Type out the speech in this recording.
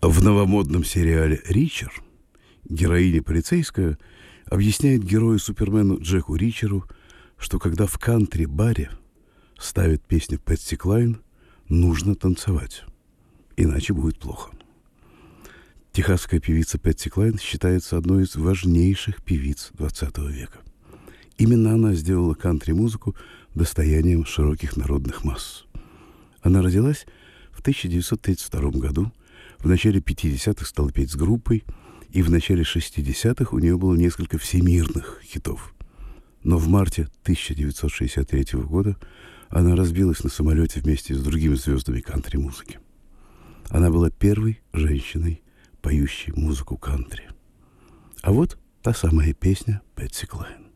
В новомодном сериале «Ричер» героиня полицейская объясняет герою Супермену Джеку Ричеру, что когда в кантри-баре ставят песню Пэтси Клайн, нужно танцевать, иначе будет плохо. Техасская певица Пэтси Клайн считается одной из важнейших певиц XX века. Именно она сделала кантри-музыку достоянием широких народных масс. Она родилась в 1932 году, в начале 50-х стала петь с группой, и в начале 60-х у нее было несколько всемирных хитов. Но в марте 1963 года она разбилась на самолете вместе с другими звездами кантри-музыки. Она была первой женщиной, поющей музыку кантри. А вот та самая песня Пэтси Клайн.